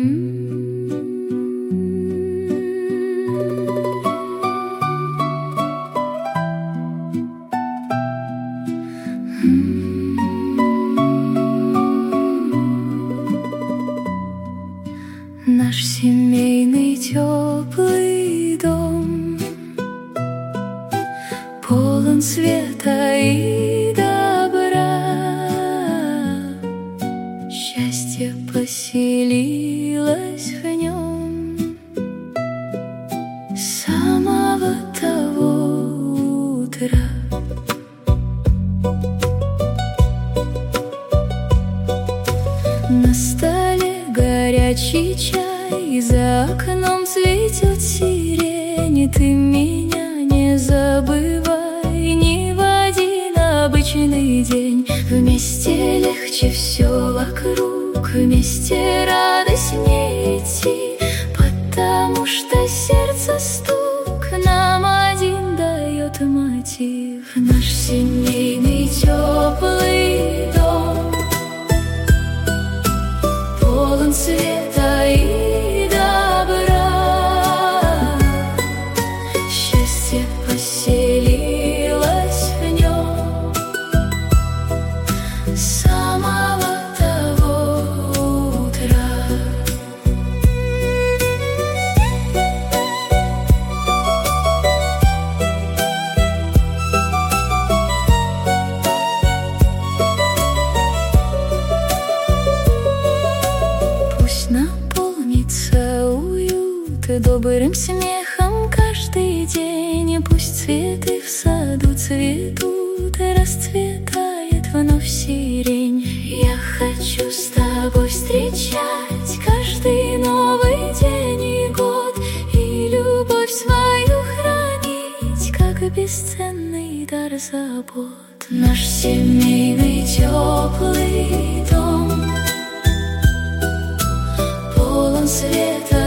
Наш семейный теплый дом полон света и добра. Счастье поселилось в нем с самого того утра. На столе горячий чай, за окном цветет сирень. Ты меня не забывай ни в один обычный день. Вместе легче все вокруг, вместе радостнее идти, потому что сердце стук нам один дает мотив. Наш семейный теплый дом полон света и добра. Счастье поселилось в нем с самого того утра. Пусть наполнится уют добрым смехом каждый день. Пусть цветы в саду цветут, расцветает вновь сирень. Я хочу с тобой встречать каждый новый день и год, и любовь свою хранить, как бесценный дар забот. Наш семейный теплый дом полон света